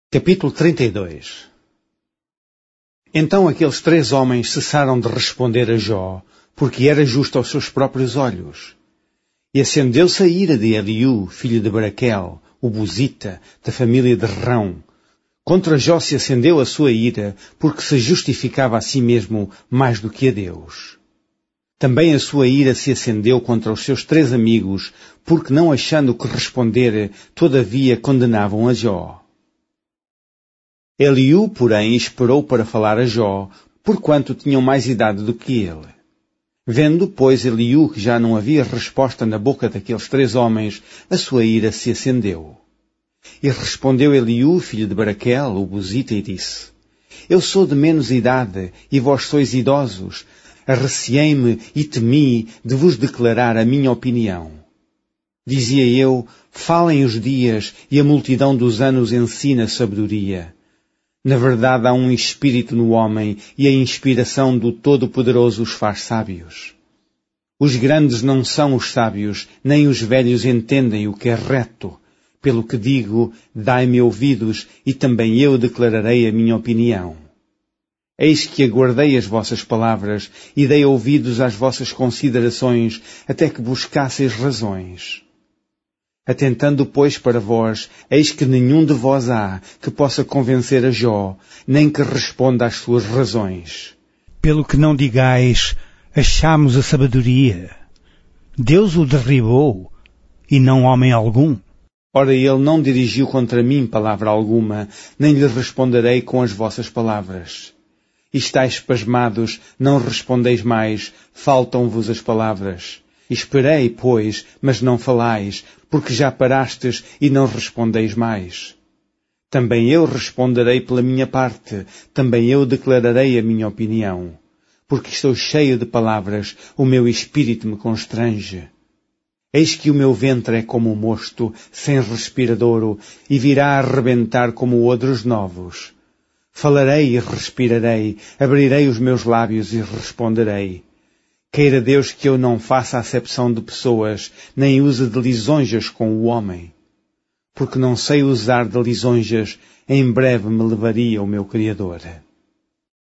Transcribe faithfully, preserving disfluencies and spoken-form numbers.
Capítulo trinta e dois. Então aqueles três homens cessaram de responder a Jó, porque era justo aos seus próprios olhos. E acendeu-se a ira de Eliú, filho de Baraquel, o Buzita, da família de Rão. Contra Jó se acendeu a sua ira, porque se justificava a si mesmo mais do que a Deus. Também a sua ira se acendeu contra os seus três amigos, porque não achando que responder, todavia condenavam a Jó. Eliú, porém, esperou para falar a Jó, porquanto tinham mais idade do que ele. Vendo, pois, Eliú que já não havia resposta na boca daqueles três homens, a sua ira se acendeu. E respondeu Eliú, filho de Baraquel, o Buzita, e disse: Eu sou de menos idade, e vós sois idosos. Arreciei-me e temi de vos declarar a minha opinião. Dizia eu: falem os dias, e a multidão dos anos ensina sabedoria. Na verdade há um espírito no homem, e a inspiração do Todo-Poderoso os faz sábios. Os grandes não são os sábios, nem os velhos entendem o que é reto. Pelo que digo, dai-me ouvidos, e também eu declararei a minha opinião. Eis que aguardei as vossas palavras, e dei ouvidos às vossas considerações, até que buscasseis razões. Atentando, pois, para vós, eis que nenhum de vós há que possa convencer a Jó, nem que responda às suas razões. Pelo que não digais, achamos a sabedoria. Deus o derribou, e não homem algum. Ora, ele não dirigiu contra mim palavra alguma, nem lhe responderei com as vossas palavras. E estáis pasmados, não respondeis mais, faltam-vos as palavras. Esperei, pois, mas não falais, porque já parastes e não respondeis mais. Também eu responderei pela minha parte, também eu declararei a minha opinião. Porque estou cheio de palavras, o meu espírito me constrange. Eis que o meu ventre é como um mosto, sem respiradouro, e virá a arrebentar como odres novos. Falarei e respirarei, abrirei os meus lábios e responderei. Queira Deus que eu não faça acepção de pessoas, nem use de lisonjas com o homem. Porque não sei usar de lisonjas, em breve me levaria o meu Criador.